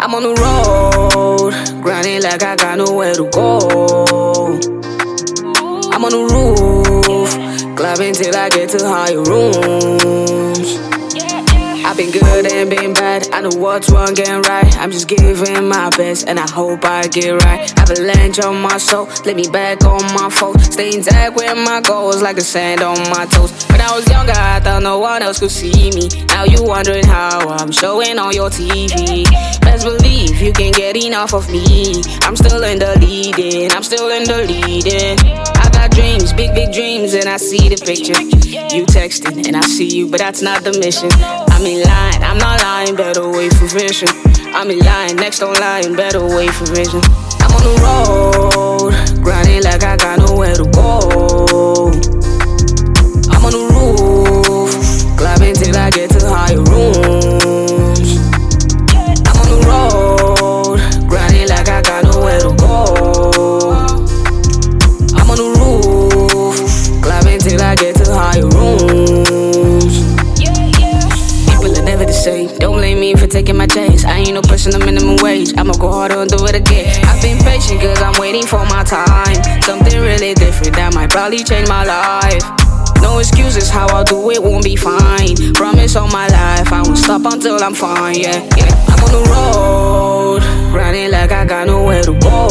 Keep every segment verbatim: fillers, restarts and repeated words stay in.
I'm on the road, grinding like I got nowhere to go. I'm on the roof, climbing till I get to higher rooms. I've been good and been bad, I know what's wrong and right. I'm just giving my best and I hope I get right. Avalanche on my soul, let me back on my foes. Stay intact with my goals like the sand on my toes. When I was younger I thought no one else could see me. Now you wondering how I'm showing on your T V. Best believe you can get enough of me. I'm still in the leading, I'm still in the leading. I got dreams, big big dreams, and I see the picture. You texting and I see you, but that's not the mission. I'm in line, I'm not lying, better wait for vision. I'm in line, next on line, better wait for vision. I'm on the road, grinding like I got nowhere to go. I'm on the roof, climbing till I get to higher rooms. I'm on the road, grinding like I got nowhere to go. I'm on the roof, climbing till I get to higher rooms. Never the same. Don't blame me for taking my chance. I ain't no pushing the minimum wage. I'ma go harder and do it again. I've been patient cause I'm waiting for my time. Something really different that might probably change my life. No excuses, how I'll do it won't be fine. Promise all my life I won't stop until I'm fine, yeah, yeah. I'm on the road, grinding like I got nowhere to go.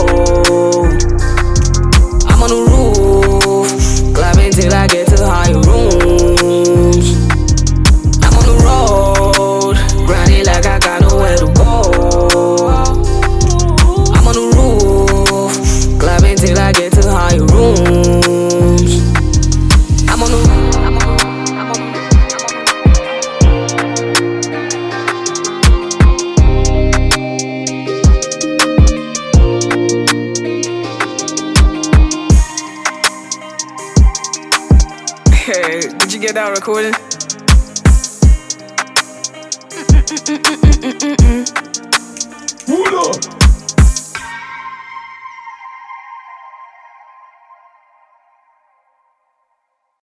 I'm on the roof, climbing till I get to higher rooms. I'm on the road, grinding like I got nowhere to go. I'm on the roof, climbing till I get to higher rooms. I'm on the roof, I'm on the roof, I'm on the roof. Hey, did you get that recording? Mm-mm-mm-mm-mm-mm-mm.